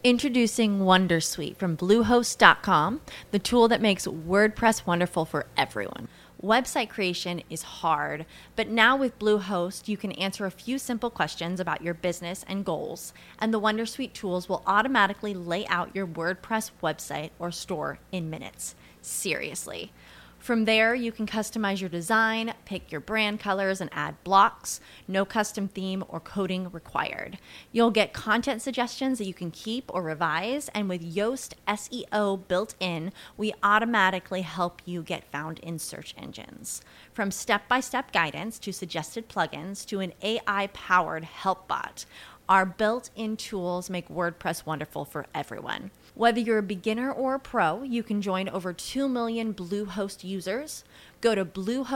Introducing Wondersuite from Bluehost.com, the tool that makes WordPress wonderful for everyone. Website creation is hard, but now with Bluehost, you can answer a few simple questions about your business and goals, and the Wondersuite tools will automatically lay out your WordPress website or store in minutes. Seriously. From there, you can customize your design, pick your brand colors, and add blocks. No custom theme or coding required. You'll get content suggestions that you can keep or revise, and with Yoast SEO built in, we automatically help you get found in search engines. From step-by-step guidance to suggested plugins to an AI-powered help bot, our built-in tools make WordPress wonderful for everyone. Whether you're a beginner or a pro, you can join over 2 million Bluehost users. Go to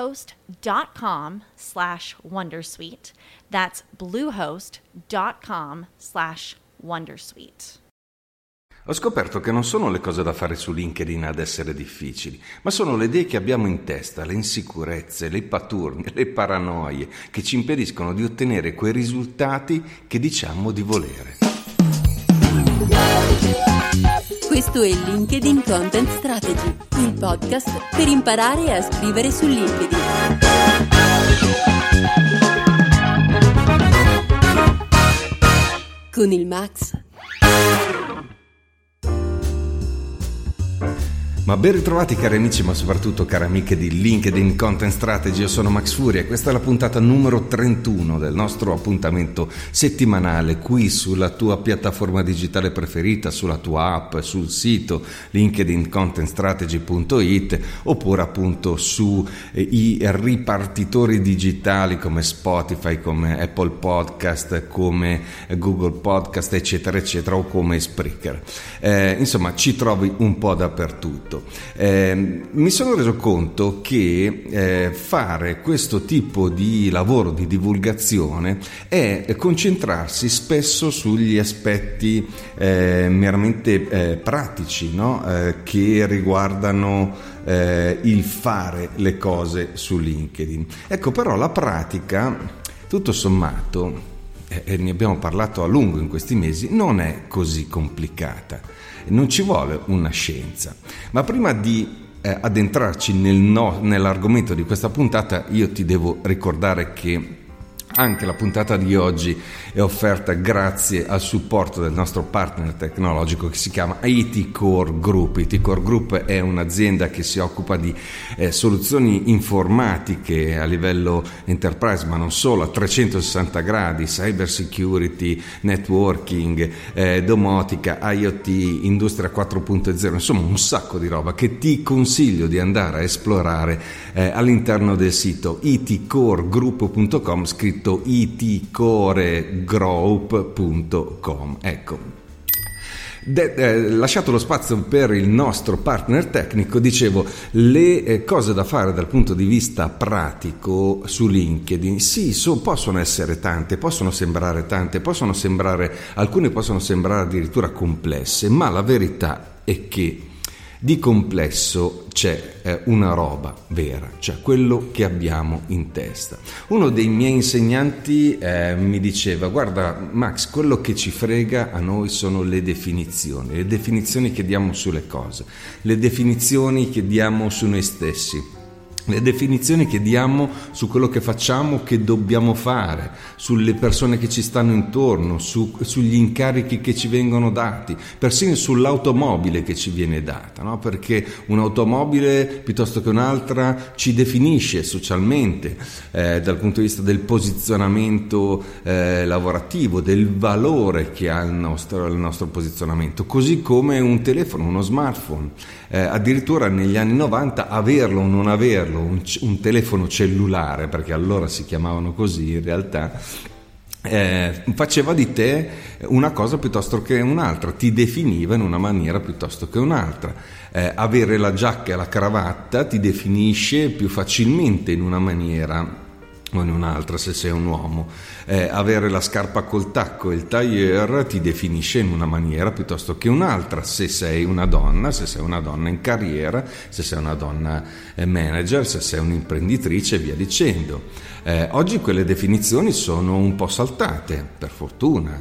bluehost.com/wondersuite. That's bluehost.com/wondersuite. Ho scoperto che non sono le cose da fare su LinkedIn ad essere difficili, ma sono le idee che abbiamo in testa, le insicurezze, le paturnie, le paranoie che ci impediscono di ottenere quei risultati che diciamo di volere. Questo è LinkedIn Content Strategy, il podcast per imparare a scrivere su LinkedIn. Con il Max. Ma ben ritrovati cari amici, ma soprattutto cari amiche di LinkedIn Content Strategy. Io sono Max Furia e questa è la puntata numero 31 del nostro appuntamento settimanale qui sulla tua piattaforma digitale preferita, sulla tua app, sul sito linkedincontentstrategy.it oppure appunto su i ripartitori digitali come Spotify, come Apple Podcast, come Google Podcast eccetera eccetera, o come Spreaker. Insomma ci trovi un po' dappertutto. Mi sono reso conto che fare questo tipo di lavoro di divulgazione è concentrarsi spesso sugli aspetti meramente pratici, no? Che riguardano il fare le cose su LinkedIn. Ecco, però la pratica, tutto sommato, e ne abbiamo parlato a lungo in questi mesi, non è così complicata. Non ci vuole una scienza, ma prima di addentrarci nell'argomento di questa puntata io ti devo ricordare che anche la puntata di oggi è offerta grazie al supporto del nostro partner tecnologico che si chiama IT Core Group. IT Core Group è un'azienda che si occupa di soluzioni informatiche a livello enterprise, ma non solo, a 360 gradi, cyber security, networking, domotica, IoT, industria 4.0, insomma un sacco di roba che ti consiglio di andare a esplorare all'interno del sito itcoregroup.com, scritto itcoregroup.com. Ecco, lasciato lo spazio per il nostro partner tecnico, dicevo, le cose da fare dal punto di vista pratico su LinkedIn, sì, possono essere tante, possono sembrare tante, alcune possono sembrare addirittura complesse, ma la verità è che di complesso c'è una roba vera, cioè quello che abbiamo in testa. Uno dei miei insegnanti mi diceva: guarda Max, quello che ci frega a noi sono le definizioni che diamo sulle cose, le definizioni che diamo su noi stessi, le definizioni che diamo su quello che facciamo, che dobbiamo fare, sulle persone che ci stanno intorno, sugli incarichi che ci vengono dati, persino sull'automobile che ci viene data, no? Perché un'automobile piuttosto che un'altra ci definisce socialmente, dal punto di vista del posizionamento lavorativo, del valore che ha il nostro posizionamento, così come un telefono, uno smartphone. Addirittura negli anni 90 averlo o non averlo, un telefono cellulare, perché allora si chiamavano così in realtà, faceva di te una cosa piuttosto che un'altra, ti definiva in una maniera piuttosto che un'altra. Avere la giacca e la cravatta ti definisce più facilmente in una maniera o in un'altra se sei un uomo. Avere la scarpa col tacco e il tailleur ti definisce in una maniera piuttosto che un'altra se sei una donna in carriera, se sei una donna manager, se sei un'imprenditrice e via dicendo. Oggi quelle definizioni sono un po' saltate, per fortuna.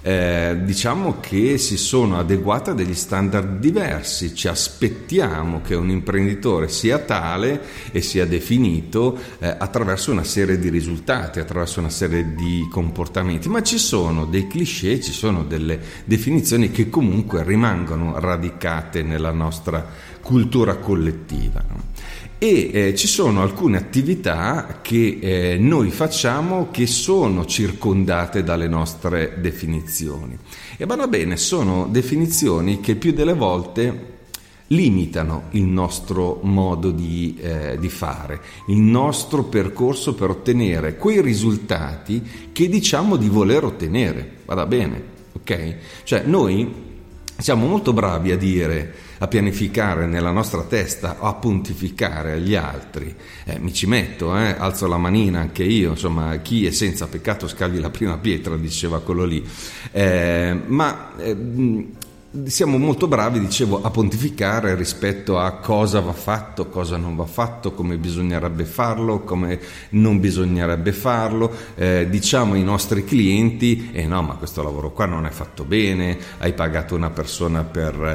diciamo che si sono adeguate a degli standard diversi. Ci aspettiamo che un imprenditore sia tale e sia definito attraverso una serie di risultati, attraverso una serie di comportamenti, ma ci sono dei cliché, ci sono delle definizioni che comunque rimangono radicate nella nostra cultura collettiva, no? E ci sono alcune attività che noi facciamo che sono circondate dalle nostre definizioni, e vanno bene, sono definizioni che più delle volte limitano il nostro modo di fare, il nostro percorso per ottenere quei risultati che diciamo di voler ottenere. Vada bene, ok? Cioè noi siamo molto bravi a pianificare nella nostra testa o a pontificare agli altri. Mi ci metto, alzo la manina anche io, insomma, chi è senza peccato scagli la prima pietra, diceva quello lì. Siamo molto bravi, dicevo, a pontificare rispetto a cosa va fatto, cosa non va fatto, come bisognerebbe farlo, come non bisognerebbe farlo. Diciamo ai nostri clienti: no, ma questo lavoro qua non è fatto bene, hai pagato una persona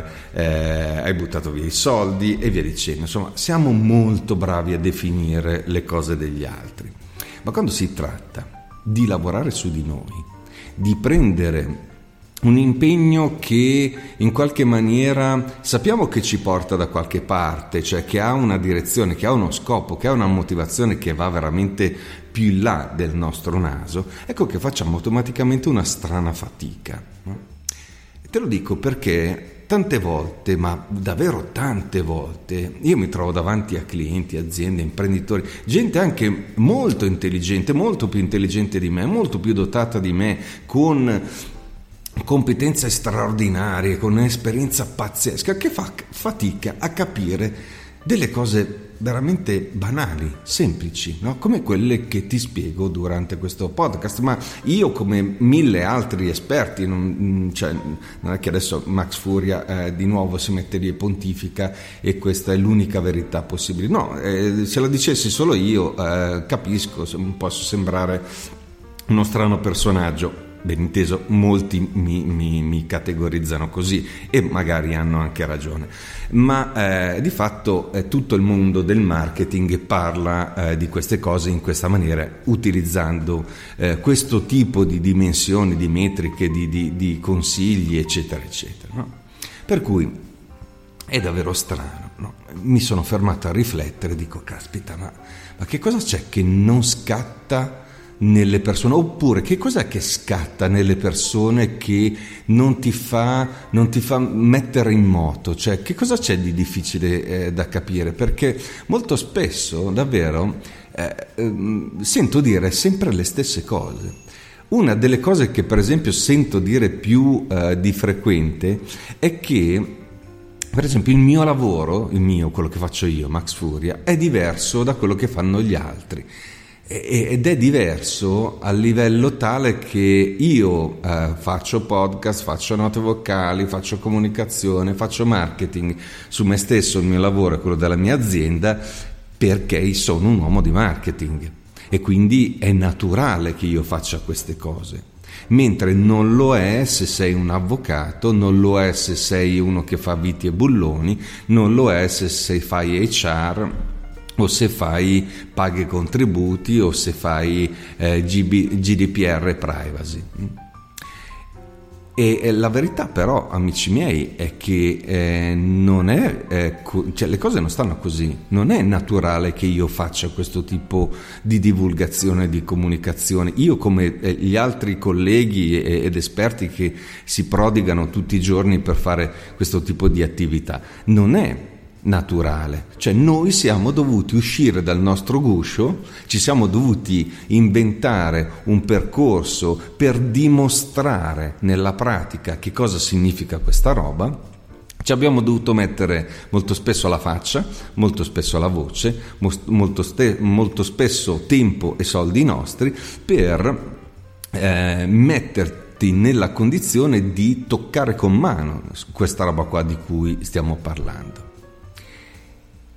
hai buttato via i soldi, e via dicendo. Insomma, siamo molto bravi a definire le cose degli altri, ma quando si tratta di lavorare su di noi, di prendere un impegno che in qualche maniera sappiamo che ci porta da qualche parte, cioè che ha una direzione, che ha uno scopo, che ha una motivazione che va veramente più in là del nostro naso, ecco che facciamo automaticamente una strana fatica, no? Te lo dico perché tante volte, ma davvero tante volte, io mi trovo davanti a clienti, aziende, imprenditori, gente anche molto intelligente, molto più intelligente di me, molto più dotata di me, con competenze straordinarie, con un'esperienza pazzesca, che fa fatica a capire delle cose veramente banali, semplici, no? Come quelle che ti spiego durante questo podcast. Ma io, come mille altri esperti, non è che adesso Max Furia di nuovo si mette lì e pontifica e questa è l'unica verità possibile. No, se la dicessi solo io, capisco, posso sembrare uno strano personaggio. Ben inteso, molti mi categorizzano così, e magari hanno anche ragione, ma di fatto tutto il mondo del marketing parla di queste cose in questa maniera, utilizzando questo tipo di dimensioni, di metriche, di consigli, eccetera eccetera, no? Per cui è davvero strano, no? Mi sono fermato a riflettere, dico: caspita, ma che cosa c'è che non scatta nelle persone, oppure che cos'è che scatta nelle persone che non ti fa mettere in moto? Cioè, che cosa c'è di difficile da capire? Perché molto spesso davvero sento dire sempre le stesse cose. Una delle cose che per esempio sento dire più di frequente è che, per esempio, il mio lavoro, quello che faccio io, Max Furia, è diverso da quello che fanno gli altri. Ed è diverso a livello tale che io faccio podcast, faccio note vocali, faccio comunicazione, faccio marketing su me stesso. Il mio lavoro è quello della mia azienda, perché sono un uomo di marketing, e quindi è naturale che io faccia queste cose. Mentre non lo è se sei un avvocato, non lo è se sei uno che fa viti e bulloni, non lo è se fai HR, o se fai paghe contributi, o se fai GDPR e privacy. E la verità però, amici miei, è che non è cioè le cose non stanno così. Non è naturale che io faccia questo tipo di divulgazione, di comunicazione. Io, come gli altri colleghi ed esperti che si prodigano tutti i giorni per fare questo tipo di attività, non è naturale. Cioè noi siamo dovuti uscire dal nostro guscio, ci siamo dovuti inventare un percorso per dimostrare nella pratica che cosa significa questa roba. Ci abbiamo dovuto mettere molto spesso la faccia, molto spesso la voce, molto spesso tempo e soldi nostri per metterti nella condizione di toccare con mano questa roba qua di cui stiamo parlando.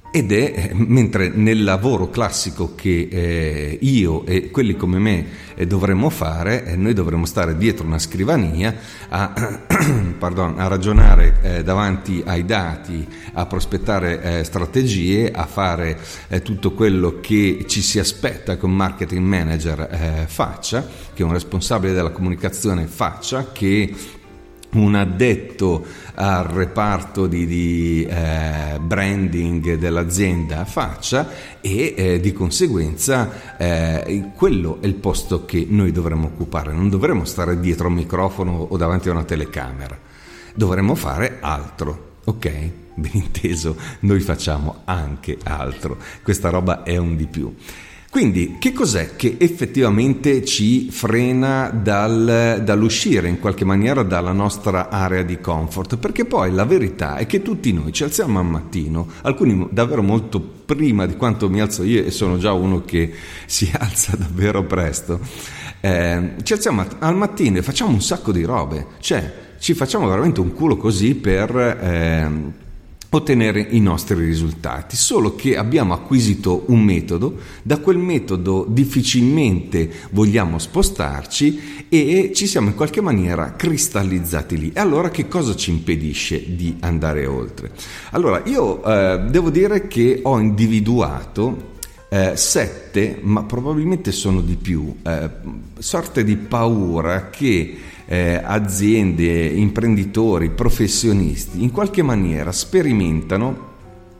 Ed è mentre nel lavoro classico che io e quelli come me dovremmo fare, noi dovremmo stare dietro una scrivania a ragionare davanti ai dati, a prospettare strategie, a fare tutto quello che ci si aspetta che un marketing manager faccia, che un responsabile della comunicazione faccia, che un addetto al reparto di branding dell'azienda faccia, e di conseguenza quello è il posto che noi dovremmo occupare. Non dovremmo stare dietro a un microfono o davanti a una telecamera, dovremmo fare altro, ok? Ben inteso, noi facciamo anche altro, questa roba è un di più. Quindi che cos'è che effettivamente ci frena dall'uscire in qualche maniera dalla nostra area di comfort? Perché poi la verità è che tutti noi ci alziamo al mattino, alcuni davvero molto prima di quanto mi alzo io, e sono già uno che si alza davvero presto, ci alziamo al mattino e facciamo un sacco di robe, cioè ci facciamo veramente un culo così per ottenere i nostri risultati, solo che abbiamo acquisito un metodo, da quel metodo difficilmente vogliamo spostarci e ci siamo in qualche maniera cristallizzati lì. E allora che cosa ci impedisce di andare oltre? Allora io devo dire che ho individuato 7, ma probabilmente sono di più, sorte di paura che aziende, imprenditori, professionisti in qualche maniera sperimentano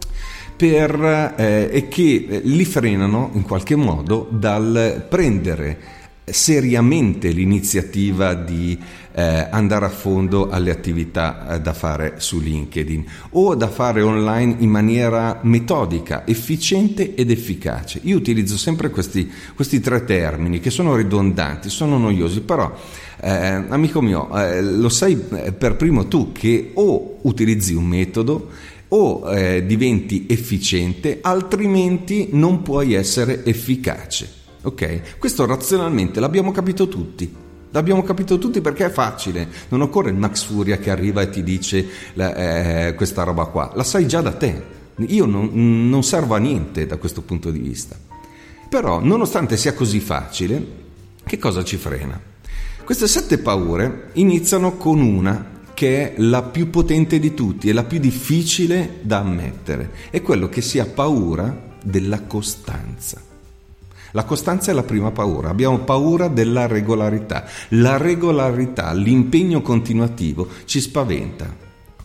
e che li frenano in qualche modo dal prendere seriamente l'iniziativa di andare a fondo alle attività da fare su LinkedIn o da fare online in maniera metodica, efficiente ed efficace. Io utilizzo sempre questi 3 termini che sono ridondanti, sono noiosi, però amico mio, lo sai per primo tu che o utilizzi un metodo o diventi efficiente, altrimenti non puoi essere efficace. Ok? Questo razionalmente l'abbiamo capito tutti. L'abbiamo capito tutti perché è facile, non occorre il Max Furia che arriva e ti dice questa roba qua, la sai già da te. Io non servo a niente da questo punto di vista. Però, nonostante sia così facile, che cosa ci frena? Queste 7 paure iniziano con una che è la più potente di tutti e la più difficile da ammettere, è quello che si ha paura della costanza. La costanza è la prima paura, abbiamo paura della regolarità. La regolarità, l'impegno continuativo ci spaventa.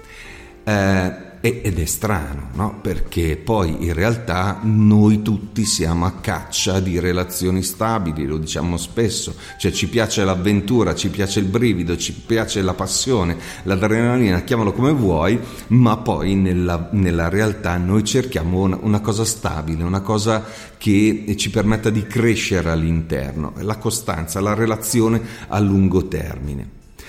Ed è strano, no? Perché poi in realtà noi tutti siamo a caccia di relazioni stabili, lo diciamo spesso, cioè ci piace l'avventura, ci piace il brivido, ci piace la passione, l'adrenalina, chiamalo come vuoi, ma poi nella realtà noi cerchiamo una cosa stabile, una cosa che ci permetta di crescere all'interno, la costanza, la relazione a lungo termine.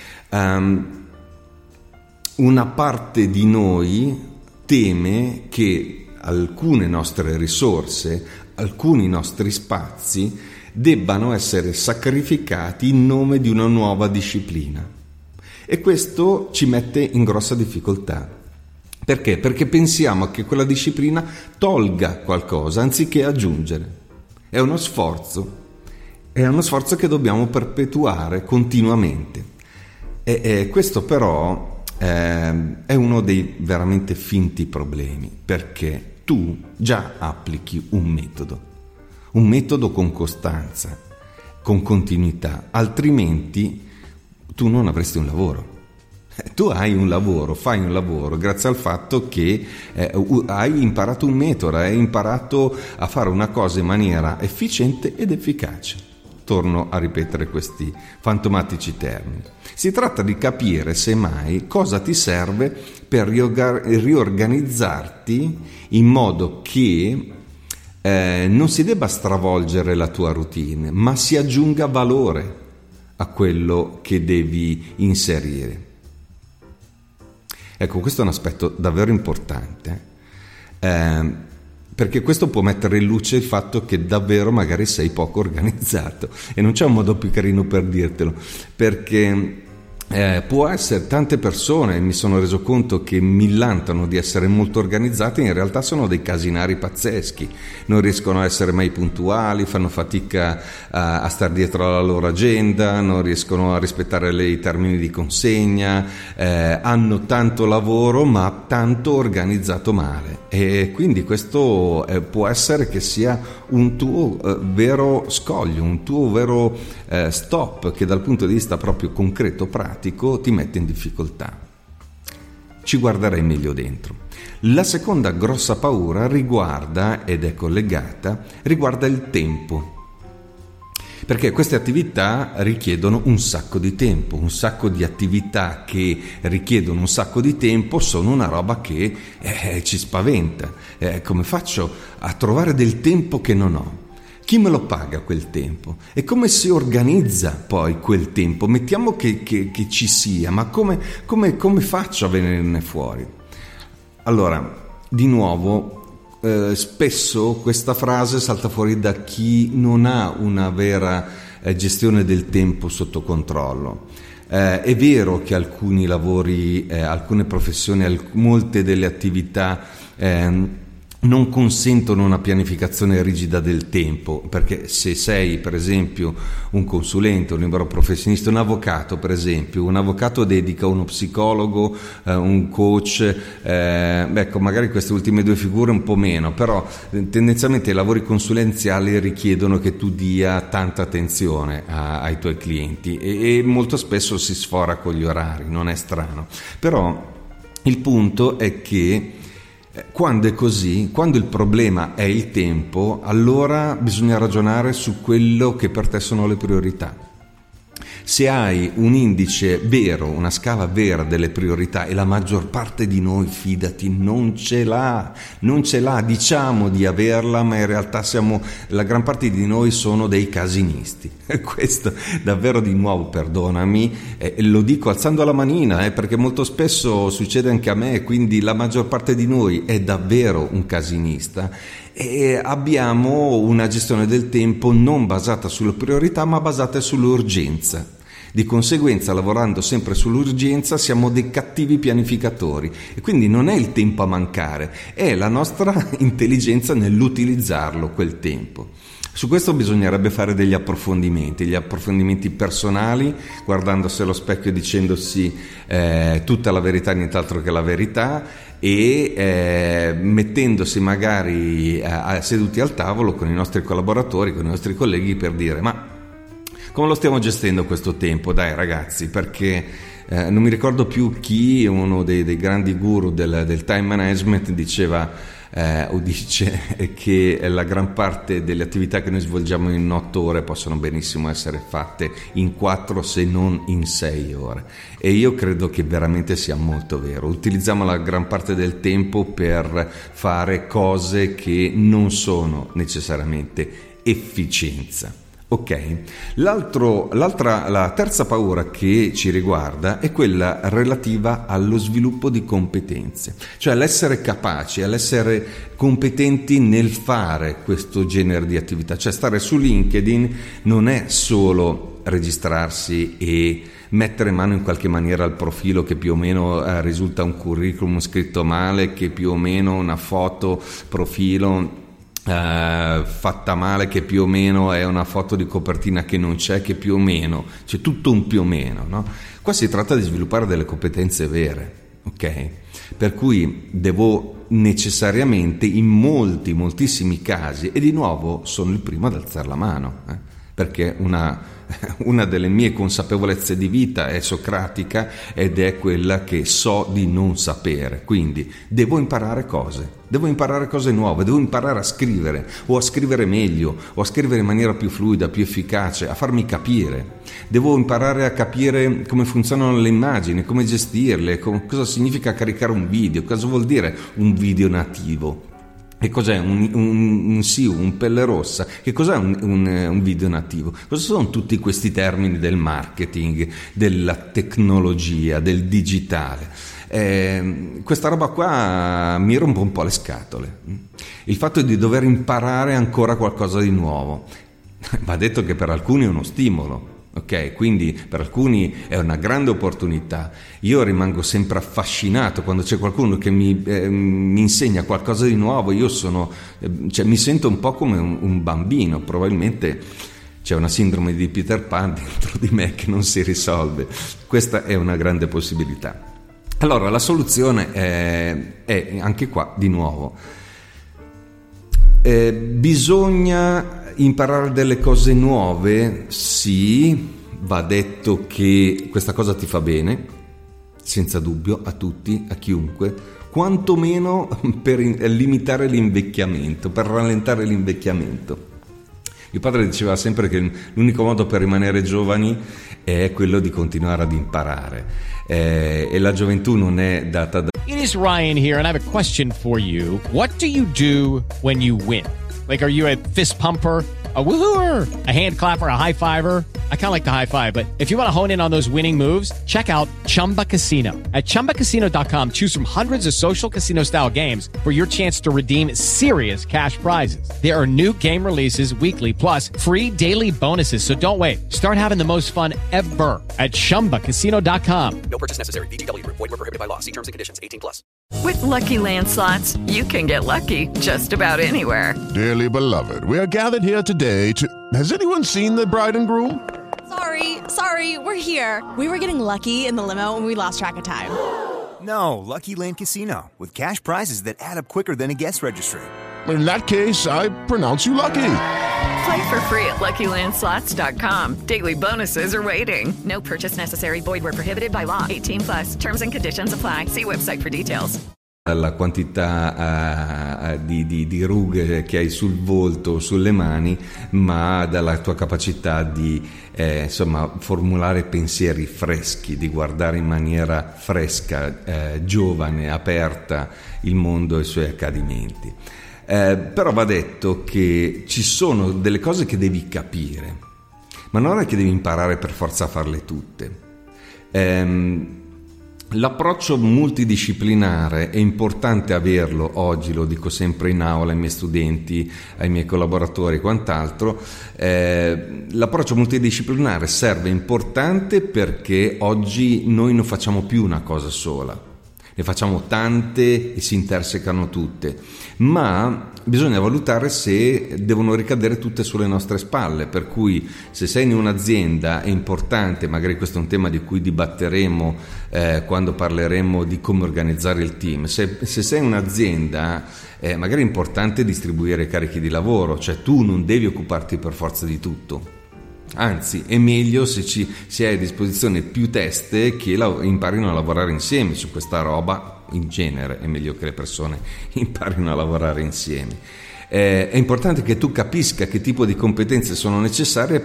Una parte di noi teme che alcune nostre risorse, alcuni nostri spazi debbano essere sacrificati in nome di una nuova disciplina, e questo ci mette in grossa difficoltà. Perché? Perché pensiamo che quella disciplina tolga qualcosa anziché aggiungere. È uno sforzo che dobbiamo perpetuare continuamente, e questo però è uno dei veramente finti problemi, perché tu già applichi un metodo con costanza, con continuità, altrimenti tu non avresti un lavoro. Tu hai un lavoro, fai un lavoro grazie al fatto che hai imparato un metodo, hai imparato a fare una cosa in maniera efficiente ed efficace. Torno a ripetere questi fantomatici termini. Si tratta di capire semmai cosa ti serve per riorganizzarti in modo che non si debba stravolgere la tua routine, ma si aggiunga valore a quello che devi inserire. Ecco, questo è un aspetto davvero importante, perché questo può mettere in luce il fatto che davvero magari sei poco organizzato, e non c'è un modo più carino per dirtelo, perché può essere, tante persone mi sono reso conto che millantano di essere molto organizzate, in realtà sono dei casinari pazzeschi, non riescono a essere mai puntuali, fanno fatica a star dietro alla loro agenda, non riescono a rispettare i termini di consegna, hanno tanto lavoro ma tanto organizzato male, e quindi questo può essere che sia un tuo vero scoglio, un tuo vero stop, che dal punto di vista proprio concreto, pratico, ti mette in difficoltà. Ci guarderei meglio dentro. La seconda grossa paura riguarda, ed è collegata, riguarda il tempo. Perché queste attività richiedono un sacco di tempo, un sacco di attività che richiedono un sacco di tempo sono una roba che ci spaventa. Come faccio a trovare del tempo che non ho? Chi me lo paga quel tempo? E come si organizza poi quel tempo? Mettiamo che ci sia, ma come faccio a venirne fuori? Allora, di nuovo, spesso questa frase salta fuori da chi non ha una vera gestione del tempo sotto controllo. È vero che alcuni lavori, alcune professioni, molte delle attività non consentono una pianificazione rigida del tempo, perché se sei per esempio un consulente, un libero professionista, un avvocato per esempio, un avvocato dedica uno psicologo, un coach, ecco, magari queste ultime due figure un po' meno, però tendenzialmente i lavori consulenziali richiedono che tu dia tanta attenzione ai tuoi clienti e molto spesso si sfora con gli orari, non è strano, però il punto è che quando è così, quando il problema è il tempo, allora bisogna ragionare su quello che per te sono le priorità. Se hai un indice vero, una scala vera delle priorità, e la maggior parte di noi, fidati, non ce l'ha, diciamo di averla, ma in realtà la gran parte di noi sono dei casinisti. Questo davvero, di nuovo, perdonami, lo dico alzando la manina, perché molto spesso succede anche a me, quindi la maggior parte di noi è davvero un casinista e abbiamo una gestione del tempo non basata sulle priorità ma basata sull'urgenza. Di conseguenza, lavorando sempre sull'urgenza, siamo dei cattivi pianificatori e quindi non è il tempo a mancare, è la nostra intelligenza nell'utilizzarlo quel tempo. Su questo bisognerebbe fare degli approfondimenti personali, guardandosi allo specchio e dicendosi tutta la verità, nient'altro che la verità, e mettendosi magari seduti al tavolo con i nostri collaboratori, con i nostri colleghi, per dire: ma come lo stiamo gestendo questo tempo? Dai ragazzi, perché non mi ricordo più chi, uno dei grandi guru del time management, diceva o dice che la gran parte delle attività che noi svolgiamo in 8 ore possono benissimo essere fatte in 4, se non in 6 ore, e io credo che veramente sia molto vero. Utilizziamo la gran parte del tempo per fare cose che non sono necessariamente efficienza. Ok, la terza paura che ci riguarda è quella relativa allo sviluppo di competenze, cioè l'essere capaci, all'essere competenti nel fare questo genere di attività. Cioè stare su LinkedIn non è solo registrarsi e mettere mano in qualche maniera al profilo che più o meno risulta un curriculum scritto male, che più o meno una foto profilo fatta male, che più o meno è una foto di copertina che non c'è, che più o meno c'è tutto un più o meno, no? Qua si tratta di sviluppare delle competenze vere, ok? Per cui devo necessariamente, in moltissimi casi, e di nuovo sono il primo ad alzare la mano, perché una delle mie consapevolezze di vita è socratica ed è quella che so di non sapere, quindi devo imparare cose nuove, devo imparare a scrivere, o a scrivere meglio, o a scrivere in maniera più fluida, più efficace, a farmi capire. Devo imparare a capire come funzionano le immagini, come gestirle, cosa significa caricare un video, cosa vuol dire un video nativo. Che cos'è un SEO, un pelle rossa? Che cos'è un video nativo? Cosa sono tutti questi termini del marketing, della tecnologia, del digitale? Questa roba qua mi rompe un po' le scatole. Il fatto di dover imparare ancora qualcosa di nuovo. Va detto che per alcuni è uno stimolo, Ok, quindi per alcuni è una grande opportunità. Io rimango sempre affascinato quando c'è qualcuno che mi insegna qualcosa di nuovo. Io mi sento un po' come un bambino. Probabilmente c'è una sindrome di Peter Pan dentro di me che non si risolve. Questa è una grande possibilità. Allora la soluzione è anche qua di nuovo. Bisogna imparare delle cose nuove, sì, va detto che questa cosa ti fa bene, senza dubbio, a tutti, a chiunque, quantomeno per limitare l'invecchiamento, per rallentare l'invecchiamento. Mio padre diceva sempre che l'unico modo per rimanere giovani è quello di continuare ad imparare, e la gioventù non è data da... It is Ryan here, and I have a question for you. What do you do when you win? Like, are you a fist pumper, a woohooer, a hand clapper, a high fiver? I kind of like the high five, but if you want to hone in on those winning moves, check out Chumba Casino. At ChumbaCasino.com, choose from hundreds of social casino-style games for your chance to redeem serious cash prizes. There are new game releases weekly, plus free daily bonuses, so don't wait. Start having the most fun ever at ChumbaCasino.com. No purchase necessary. VGW Group. Void where prohibited by law. See terms and conditions. 18+. With Lucky Land Slots, you can get lucky just about anywhere. Dearly beloved, we are gathered here today to... Has anyone seen the bride and groom? Sorry, we're here. We were getting lucky in the limo and we lost track of time. No, Lucky Land Casino, with cash prizes that add up quicker than a guest registry. In that case, I pronounce you lucky. Play for free at LuckyLandSlots.com. Daily bonuses are waiting. No purchase necessary. Void where prohibited by law. 18+. Terms and conditions apply. See website for details. La quantità di rughe che hai sul volto o sulle mani, ma dalla tua capacità di formulare pensieri freschi, di guardare in maniera fresca, giovane, aperta il mondo e i suoi accadimenti. Però va detto che ci sono delle cose che devi capire, ma non è che devi imparare per forza a farle tutte. L'approccio multidisciplinare è importante averlo oggi, lo dico sempre in aula ai miei studenti, ai miei collaboratori e quant'altro. L'approccio multidisciplinare serve importante perché oggi noi non facciamo più una cosa sola, ne facciamo tante e si intersecano tutte, ma bisogna valutare se devono ricadere tutte sulle nostre spalle, per cui se sei in un'azienda è importante, magari questo è un tema di cui dibatteremo quando parleremo di come organizzare il team, se sei in un'azienda magari è importante distribuire i carichi di lavoro, cioè tu non devi occuparti per forza di tutto. Anzi, è meglio se hai a disposizione più teste che imparino a lavorare insieme su questa roba. In genere è meglio che le persone imparino a lavorare insieme. È importante che tu capisca che tipo di competenze sono necessarie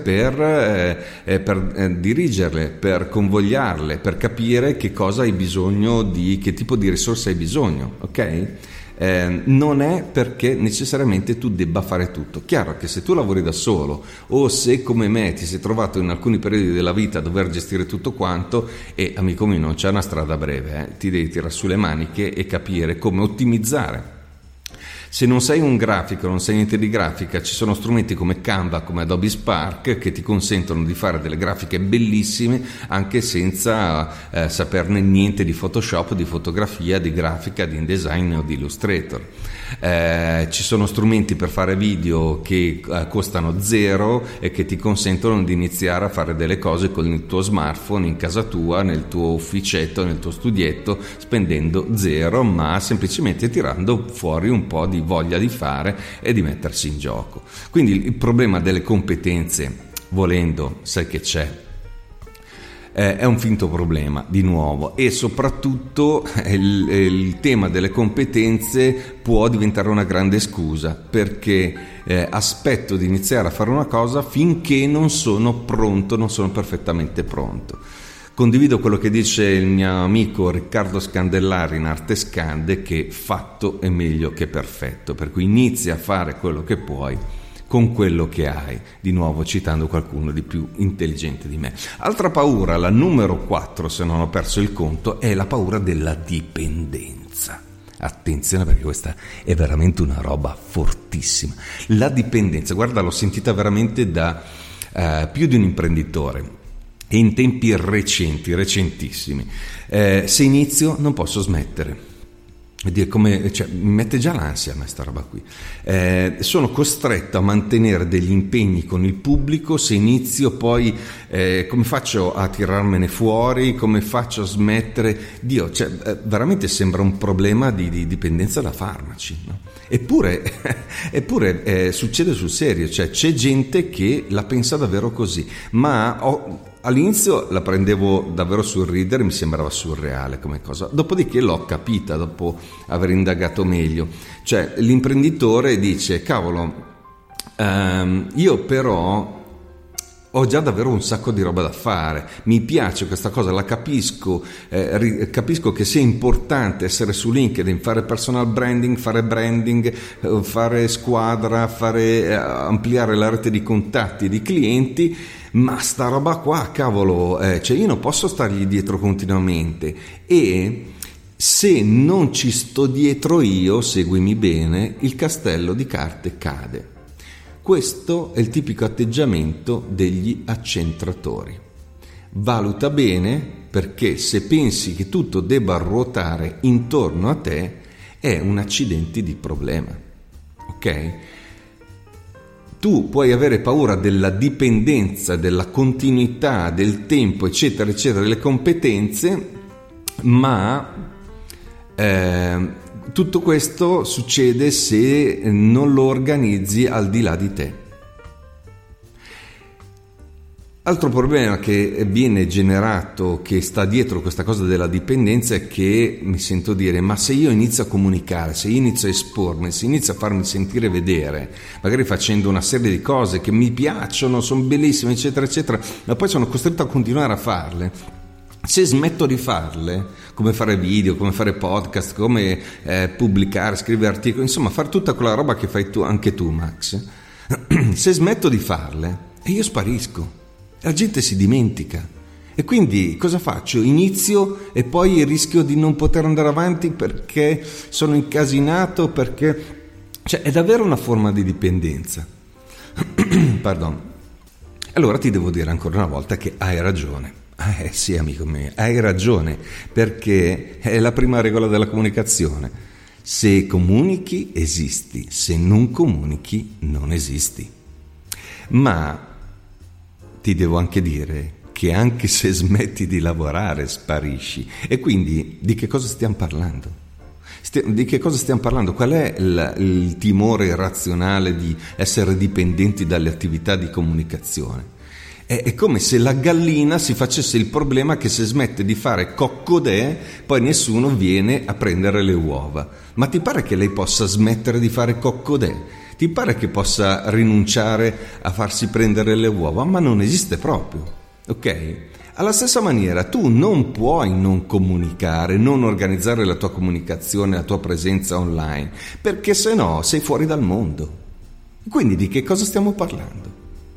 per dirigerle, per convogliarle, per capire che cosa hai bisogno, che tipo di risorse hai bisogno, ok? Non è perché necessariamente tu debba fare tutto. Chiaro che se tu lavori da solo o se come me ti sei trovato in alcuni periodi della vita a dover gestire tutto quanto, e amico mio non c'è una strada breve, ti devi tirare sulle maniche e capire come ottimizzare. Se non sei un grafico, non sai niente di grafica, ci sono strumenti come Canva, come Adobe Spark che ti consentono di fare delle grafiche bellissime anche senza saperne niente di Photoshop, di fotografia, di grafica, di InDesign o di Illustrator. Ci sono strumenti per fare video che costano zero e che ti consentono di iniziare a fare delle cose con il tuo smartphone in casa tua, nel tuo ufficetto, nel tuo studietto, spendendo zero, ma semplicemente tirando fuori un po' di voglia di fare e di mettersi in gioco. Quindi il problema delle competenze, volendo, sai che c'è, è un finto problema di nuovo, e soprattutto il tema delle competenze può diventare una grande scusa, perché aspetto di iniziare a fare una cosa finché non sono pronto, non sono perfettamente pronto. Condivido quello che dice il mio amico Riccardo Scandellari in Arte Scande, che fatto è meglio che perfetto, per cui inizia a fare quello che puoi con quello che hai, di nuovo citando qualcuno di più intelligente di me. Altra paura, la numero 4 se non ho perso il conto, è la paura della dipendenza. Attenzione, perché questa è veramente una roba fortissima. La dipendenza, guarda, l'ho sentita veramente da più di un imprenditore. e in tempi recentissimi. Se inizio non posso smettere. Cioè, mi mette già l'ansia a me sta roba qui. Sono costretto a mantenere degli impegni con il pubblico. Se inizio poi come faccio a tirarmene fuori, come faccio a smettere? Dio, cioè, veramente sembra un problema di dipendenza da farmaci, no? Eppure succede sul serio, cioè c'è gente che la pensa davvero così, ma all'inizio la prendevo davvero sul ridere, mi sembrava surreale come cosa, dopodiché l'ho capita dopo aver indagato meglio. Cioè l'imprenditore dice: cavolo, io però ho già davvero un sacco di roba da fare, mi piace questa cosa, la capisco, capisco che sia importante essere su LinkedIn, fare personal branding, fare squadra, ampliare la rete di contatti, di clienti, ma sta roba qua, cavolo, cioè io non posso stargli dietro continuamente, e se non ci sto dietro io, seguimi bene, il castello di carte cade. Questo è il tipico atteggiamento degli accentratori. Valuta bene, perché se pensi che tutto debba ruotare intorno a te è un accidente di problema, ok? Tu puoi avere paura della dipendenza, della continuità, del tempo, eccetera, eccetera, delle competenze, ma tutto questo succede se non lo organizzi al di là di te. Altro problema che viene generato, che sta dietro questa cosa della dipendenza, è che mi sento dire: ma se io inizio a comunicare, se io inizio a espormi, se inizio a farmi sentire vedere, magari facendo una serie di cose che mi piacciono, sono bellissime, eccetera, eccetera, ma poi sono costretto a continuare a farle, se smetto di farle, come fare video, come fare podcast, come pubblicare, scrivere articoli, insomma fare tutta quella roba che fai tu, anche tu Max, se smetto di farle io sparisco, la gente si dimentica, e quindi cosa faccio? Inizio e poi rischio di non poter andare avanti perché sono incasinato, perché cioè è davvero una forma di dipendenza. Pardon. Allora ti devo dire ancora una volta che hai ragione. Sì, amico mio, hai ragione, perché è la prima regola della comunicazione: se comunichi esisti, se non comunichi non esisti. Ma ti devo anche dire che anche se smetti di lavorare sparisci. E quindi di che cosa stiamo parlando? Di che cosa stiamo parlando? Qual è il timore irrazionale di essere dipendenti dalle attività di comunicazione? È come se la gallina si facesse il problema che se smette di fare coccodè poi nessuno viene a prendere le uova. Ma ti pare che lei possa smettere di fare coccodè? Ti pare che possa rinunciare a farsi prendere le uova? Ma non esiste proprio, ok? Alla stessa maniera tu non puoi non comunicare, non organizzare la tua comunicazione, la tua presenza online, perché se no sei fuori dal mondo. Quindi di che cosa stiamo parlando?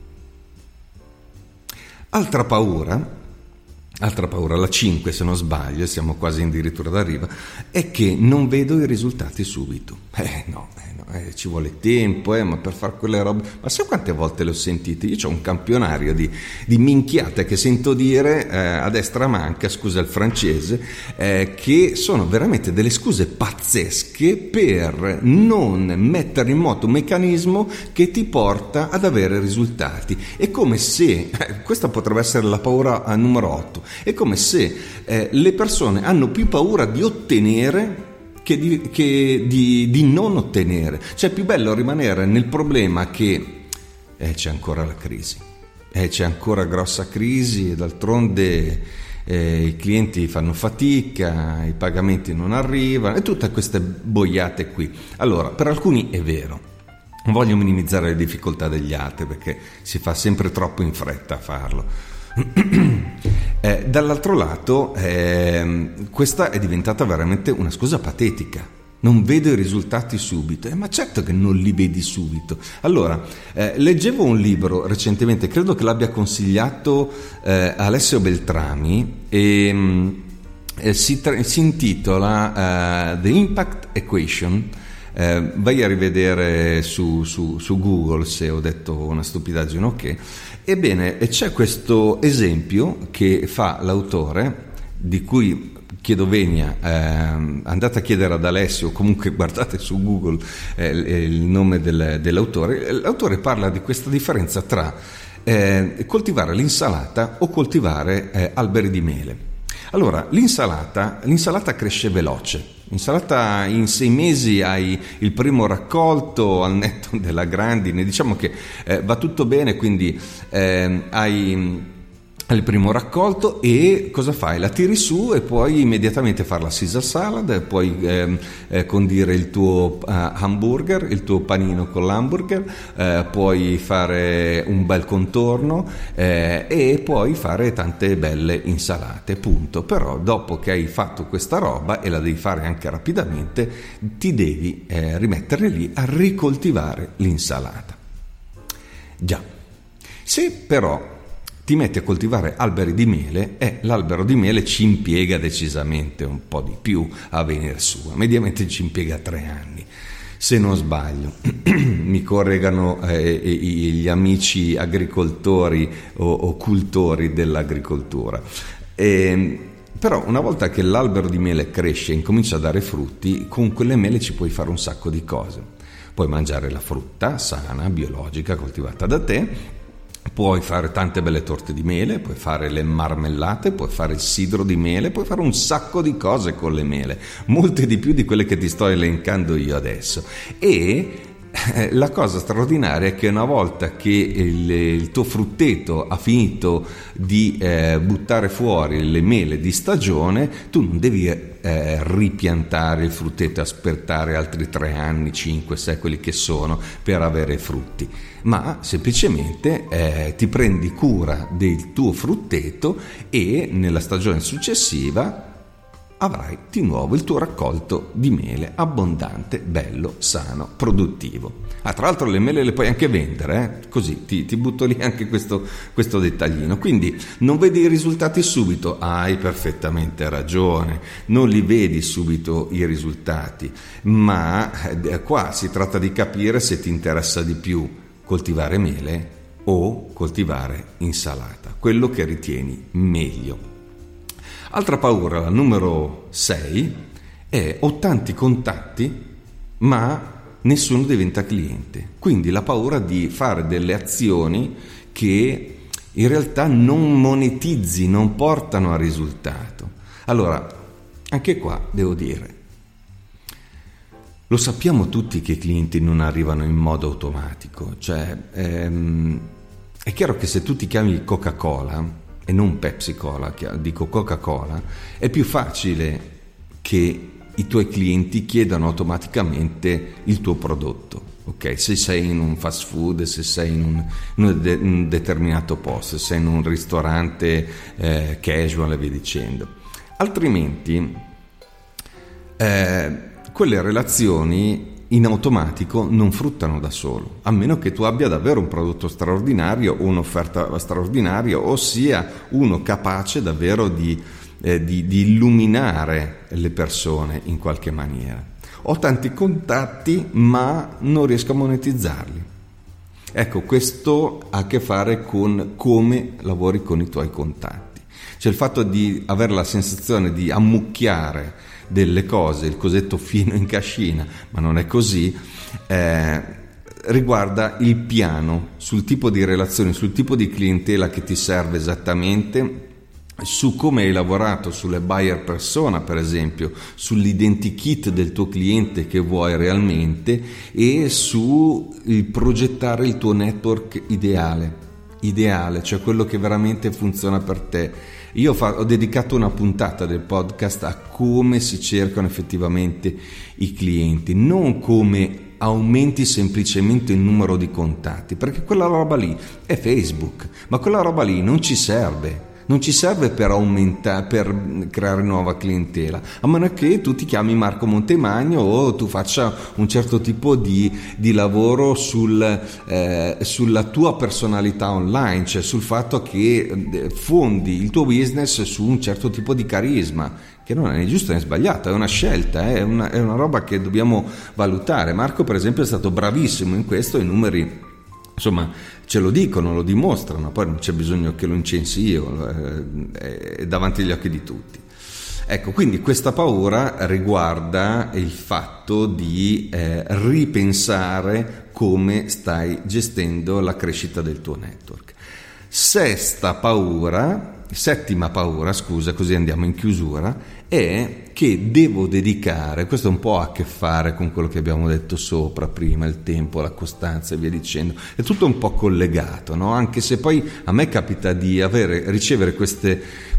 Altra paura, la 5 se non sbaglio, siamo quasi addirittura d'arrivo, è che non vedo i risultati subito. Ci vuole tempo, ma per fare quelle robe, ma sai quante volte le ho sentite? Io ho un campionario di minchiate che sento dire a destra manca, scusa il francese, che sono veramente delle scuse pazzesche per non mettere in moto un meccanismo che ti porta ad avere risultati. È come se, questa potrebbe essere la paura numero 8, è come se le persone hanno più paura di ottenere che di non ottenere. Cioè è più bello rimanere nel problema che c'è ancora la crisi, c'è ancora grossa crisi, e d'altronde i clienti fanno fatica, i pagamenti non arrivano, e tutte queste boiate qui. Allora, per alcuni è vero, non voglio minimizzare le difficoltà degli altri perché si fa sempre troppo in fretta a farlo. Dall'altro lato questa è diventata veramente una scusa patetica: non vedo i risultati subito. Ma certo che non li vedi subito. Allora, leggevo un libro recentemente, credo che l'abbia consigliato Alessio Beltrami, e si intitola The Impact Equation, vai a rivedere su Google se ho detto una stupidaggine, ok. Ebbene, c'è questo esempio che fa l'autore, di cui chiedo venia, andate a chiedere ad Alessio, comunque guardate su Google il nome dell'autore. L'autore parla di questa differenza tra coltivare l'insalata o coltivare alberi di mele. Allora, l'insalata cresce veloce. L'insalata in 6 mesi hai il primo raccolto al netto della grandine, diciamo che va tutto bene, quindi hai il primo raccolto e cosa fai? La tiri su e puoi immediatamente fare la Caesar salad, puoi condire il tuo hamburger, il tuo panino con l'hamburger, puoi fare un bel contorno e puoi fare tante belle insalate, punto. Però dopo che hai fatto questa roba, e la devi fare anche rapidamente, ti devi rimettere lì a ricoltivare l'insalata. Già, se però ti metti a coltivare alberi di mele, l'albero di mele ci impiega decisamente un po' di più a venire su, mediamente ci impiega 3 anni, se non sbaglio. Mi corregano gli amici agricoltori o cultori dell'agricoltura. Però una volta che l'albero di mele cresce e incomincia a dare frutti, con quelle mele ci puoi fare un sacco di cose. Puoi mangiare la frutta sana, biologica, coltivata da te. Puoi fare tante belle torte di mele, puoi fare le marmellate, puoi fare il sidro di mele, puoi fare un sacco di cose con le mele, molte di più di quelle che ti sto elencando io adesso. E la cosa straordinaria è che una volta che il tuo frutteto ha finito di buttare fuori le mele di stagione, tu non devi ripiantare il frutteto e aspettare altri 3 anni, 5, 6, quelli che sono, per avere frutti, ma semplicemente ti prendi cura del tuo frutteto e nella stagione successiva avrai di nuovo il tuo raccolto di mele abbondante, bello, sano, produttivo. Tra l'altro le mele le puoi anche vendere, così ti butto lì anche questo dettaglino. Quindi non vedi i risultati subito, hai perfettamente ragione, non li vedi subito i risultati, ma qua si tratta di capire se ti interessa di più coltivare mele o coltivare insalata, quello che ritieni meglio. Altra paura, la numero 6, è: ho tanti contatti ma nessuno diventa cliente. Quindi la paura di fare delle azioni che in realtà non monetizzi, non portano a risultato. Allora, anche qua devo dire, lo sappiamo tutti che i clienti non arrivano in modo automatico, cioè è chiaro che se tu ti chiami Coca-Cola e non Pepsi Cola, dico Coca-Cola, è più facile che i tuoi clienti chiedano automaticamente il tuo prodotto, ok? Se sei in un fast food, se sei in un determinato posto, se sei in un ristorante casual e via dicendo. Altrimenti quelle relazioni in automatico non fruttano da solo, a meno che tu abbia davvero un prodotto straordinario o un'offerta straordinaria, o sia uno capace davvero di illuminare le persone in qualche maniera. Ho tanti contatti ma non riesco a monetizzarli. Ecco, questo ha a che fare con come lavori con i tuoi contatti. Cioè il fatto di avere la sensazione di ammucchiare delle cose, il cosiddetto fieno in cascina, ma non è così, riguarda il piano, sul tipo di relazioni, sul tipo di clientela che ti serve esattamente, su come hai lavorato sulle buyer persona, per esempio, sull'identikit del tuo cliente che vuoi realmente, e su il progettare il tuo network ideale, cioè quello che veramente funziona per te. Io ho dedicato una puntata del podcast a come si cercano effettivamente i clienti, non come aumenti semplicemente il numero di contatti, perché quella roba lì è Facebook, ma quella roba lì non ci serve per aumentare, per creare nuova clientela, a meno che tu ti chiami Marco Montemagno o tu faccia un certo tipo di lavoro sulla tua personalità online, cioè sul fatto che fondi il tuo business su un certo tipo di carisma, che che non è né giusto né sbagliato, è una scelta, è una roba che dobbiamo valutare. Marco per esempio è stato bravissimo in questo, i numeri insomma ce lo dicono, lo dimostrano, poi non c'è bisogno che lo incensi io, è davanti agli occhi di tutti. Ecco, quindi questa paura riguarda il fatto di ripensare come stai gestendo la crescita del tuo network. Settima paura, così andiamo in chiusura, è che devo dedicare, questo un po' ha a che fare con quello che abbiamo detto sopra prima, il tempo, la costanza e via dicendo, è tutto un po' collegato, no? Anche se poi a me capita di ricevere questi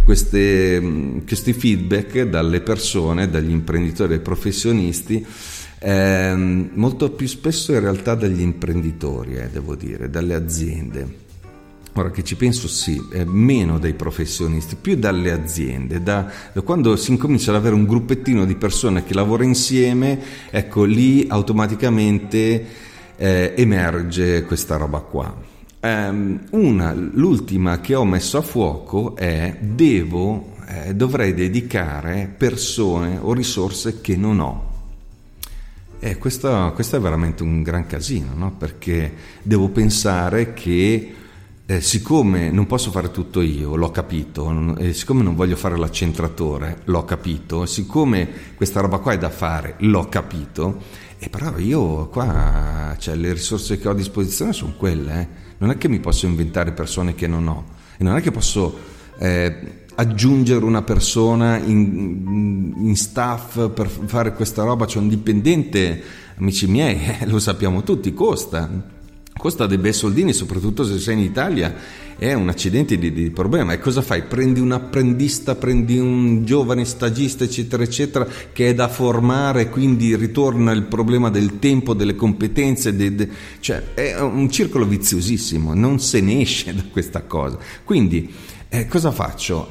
feedback dalle persone, dagli imprenditori, dai professionisti, molto più spesso in realtà dagli imprenditori, devo dire, dalle aziende. Ora che ci penso, sì, meno dai professionisti, più dalle aziende, da quando si incomincia ad avere un gruppettino di persone che lavora insieme, ecco lì automaticamente emerge questa roba qua. L'ultima che ho messo a fuoco è dovrei dedicare persone o risorse che non ho. Questo è veramente un gran casino, no? Perché devo pensare che siccome non posso fare tutto io, l'ho capito, siccome non voglio fare l'accentratore, l'ho capito, siccome questa roba qua è da fare, l'ho capito, e però io qua, cioè, le risorse che ho a disposizione sono quelle, non è che mi posso inventare persone che non ho, e non è che posso aggiungere una persona in staff per fare questa roba. C'è un dipendente, amici miei, lo sappiamo tutti, costa dei bei soldini, soprattutto se sei in Italia è un accidente di problema. E cosa fai? Prendi un apprendista, prendi un giovane stagista, eccetera eccetera, che è da formare, quindi ritorna il problema del tempo, delle competenze, cioè è un circolo viziosissimo, non se ne esce da questa cosa. Quindi cosa faccio?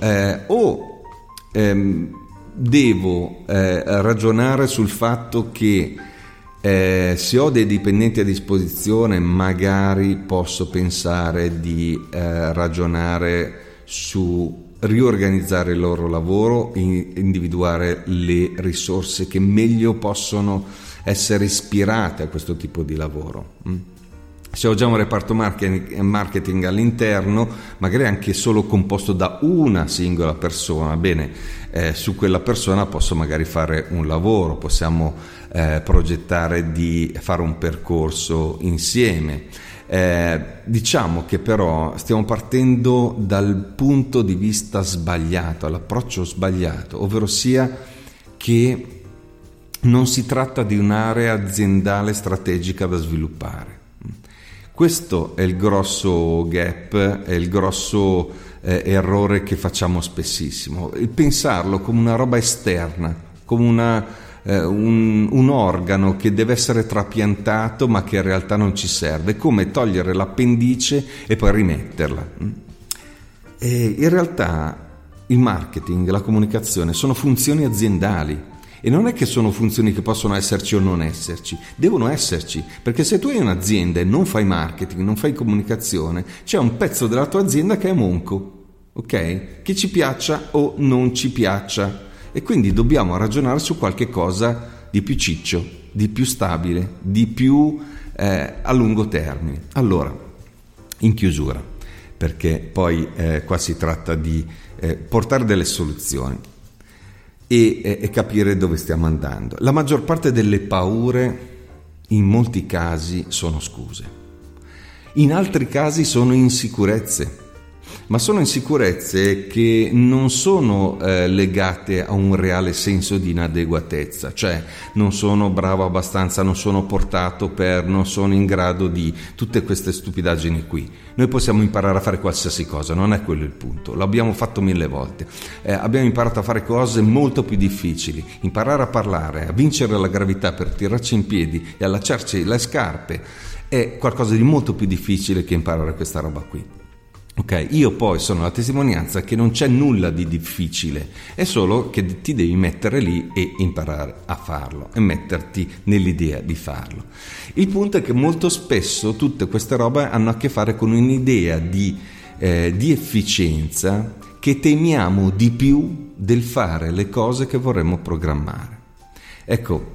Devo ragionare sul fatto che se ho dei dipendenti a disposizione, magari posso pensare di ragionare su riorganizzare il loro lavoro, individuare le risorse che meglio possono essere ispirate a questo tipo di lavoro. Se ho già un reparto marketing all'interno, magari anche solo composto da una singola persona, bene, su quella persona posso magari fare un lavoro, possiamo progettare di fare un percorso insieme. Diciamo che però stiamo partendo dal punto di vista sbagliato, all'approccio sbagliato, ovvero sia che non si tratta di un'area aziendale strategica da sviluppare. Questo è il grosso gap, è il grosso errore che facciamo spessissimo, il pensarlo come una roba esterna, come un organo che deve essere trapiantato ma che in realtà non ci serve, come togliere l'appendice e poi rimetterla. E in realtà il marketing, la comunicazione sono funzioni aziendali. E non è che sono funzioni che possono esserci o non esserci, devono esserci, perché se tu hai un'azienda e non fai marketing, non fai comunicazione, c'è un pezzo della tua azienda che è monco, ok? Che ci piaccia o non ci piaccia, e quindi dobbiamo ragionare su qualche cosa di più ciccio, di più stabile, di più a lungo termine. Allora, in chiusura, perché poi qua si tratta di portare delle soluzioni e capire dove stiamo andando. La maggior parte delle paure in molti casi sono scuse, in altri casi sono insicurezze, ma sono insicurezze che non sono legate a un reale senso di inadeguatezza, cioè non sono bravo abbastanza, non sono portato non sono in grado di tutte queste stupidaggini qui. Noi possiamo imparare a fare qualsiasi cosa, non è quello il punto, l'abbiamo fatto 1000 volte, abbiamo imparato a fare cose molto più difficili, imparare a parlare, a vincere la gravità per tirarci in piedi e allacciarci le scarpe è qualcosa di molto più difficile che imparare questa roba qui. Ok, io poi sono la testimonianza che non c'è nulla di difficile, è solo che ti devi mettere lì e imparare a farlo e metterti nell'idea di farlo. Il punto è che molto spesso tutte queste robe hanno a che fare con un'idea di efficienza che temiamo di più del fare le cose che vorremmo programmare. Ecco,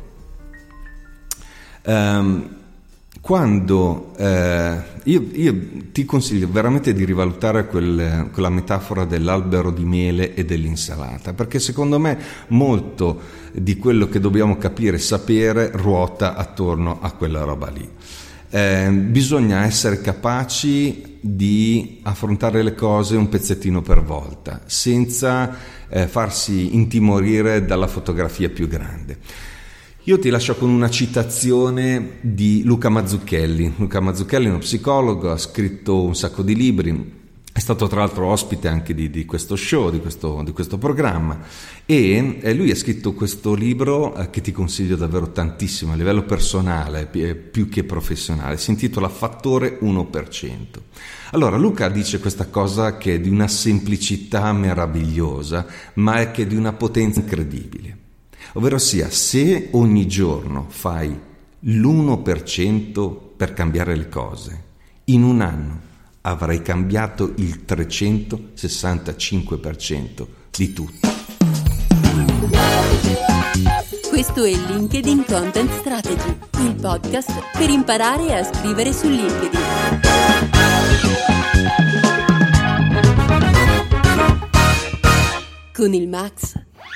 quando io ti consiglio veramente di rivalutare quella metafora dell'albero di mele e dell'insalata, perché secondo me molto di quello che dobbiamo capire e sapere ruota attorno a quella roba lì. Bisogna essere capaci di affrontare le cose un pezzettino per volta, senza farsi intimorire dalla fotografia più grande. Io ti lascio con una citazione di Luca Mazzucchelli. Luca Mazzucchelli è uno psicologo, ha scritto un sacco di libri, è stato tra l'altro ospite anche di questo show, di questo programma, e lui ha scritto questo libro che ti consiglio davvero tantissimo a livello personale, più che professionale. Si intitola Fattore 1%. Allora Luca dice questa cosa che è di una semplicità meravigliosa, ma è che di una potenza incredibile. Ovvero sia, se ogni giorno fai l'1% per cambiare le cose, in un anno avrai cambiato il 365% di tutto. Questo è LinkedIn Content Strategy, il podcast per imparare a scrivere su LinkedIn. Con il Max.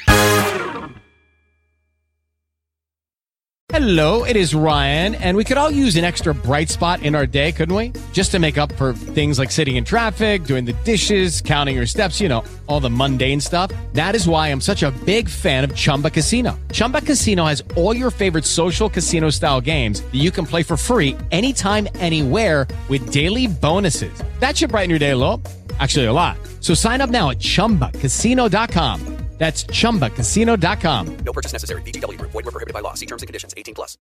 Hello, it is Ryan, and we could all use an extra bright spot in our day, couldn't we? Just to make up for things like sitting in traffic, doing the dishes, counting your steps, you know, all the mundane stuff. That is why I'm such a big fan of Chumba Casino. Chumba Casino has all your favorite social casino-style games that you can play for free anytime, anywhere with daily bonuses. That should brighten your day a little. Actually, a lot. So sign up now at ChumbaCasino.com. That's ChumbaCasino.com. No purchase necessary. VGW Group. Void where prohibited by law. See terms and conditions. 18+.